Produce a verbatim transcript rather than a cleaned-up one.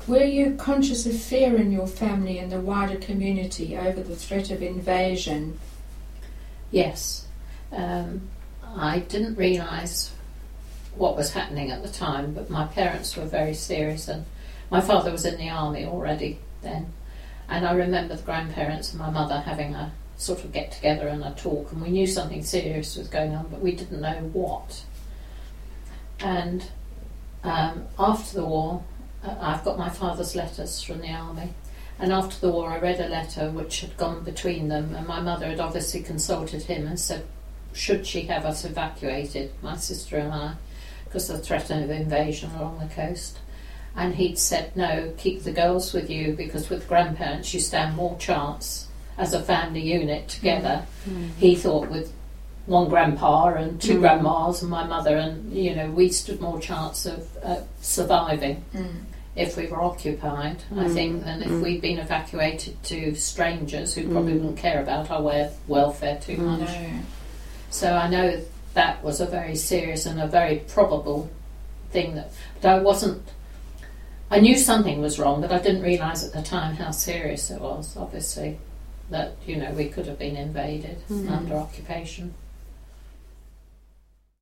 Were you conscious of fear in your family and the wider community over the threat of invasion? Yes. Um, I didn't realise what was happening at the time, but my parents were very serious, and my father was in the army already then. And I remember the grandparents and my mother having a sort of get together and a talk, and we knew something serious was going on, but we didn't know what. And um, after the war, uh, I've got my father's letters from the army, and after the war I read a letter which had gone between them, and my mother had obviously consulted him and said, should she have us evacuated, my sister and I, because of the threat of invasion along the coast. And he'd said, no, keep the girls with you, because with grandparents you stand more chance as a family unit together. Mm. He thought with one grandpa and two mm. grandmas and my mother, and you know, we stood more chance of uh, surviving mm. if we were occupied, mm. I think, than if mm. we'd been evacuated to strangers who probably mm. wouldn't care about our we- welfare too much. No. So I know that was a very serious and a very probable thing. That, but I wasn't. I knew something was wrong, but I didn't realise at the time how serious it was. Obviously, that you know we could have been invaded mm. under occupation.